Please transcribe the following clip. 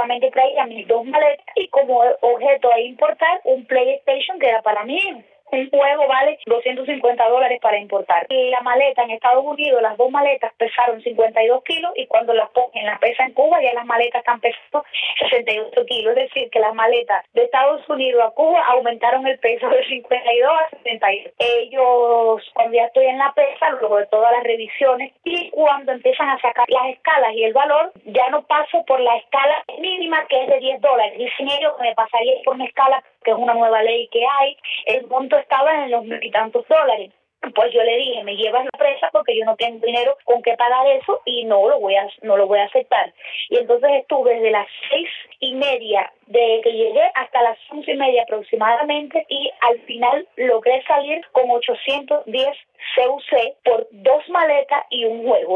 solamente traía mis 2 maletas y como objeto a importar un PlayStation que era para mí. Un juego vale $250 para importar. La maleta en Estados Unidos, las 2 maletas pesaron 52 kilos y cuando las ponen en la pesa en Cuba ya las maletas están pesando 68 kilos. Es decir, que las maletas de Estados Unidos a Cuba aumentaron el peso de 52 a 72. Ellos, cuando ya estoy en la pesa, luego de todas las revisiones y cuando empiezan a sacar las escalas y el valor, ya no paso por la escala mínima que es de $10. Dicen ellos que me pasaría por una escala que es una nueva ley que hay. El monto estaba en los 1,000 y tantos dólares. Pues yo le dije, me llevas la presa porque yo no tengo dinero con qué pagar eso y no lo voy a aceptar. Y entonces estuve desde las 6:30 de que llegué hasta las 11:30 aproximadamente y al final logré salir con 810 CUC por 2 maletas y un juego.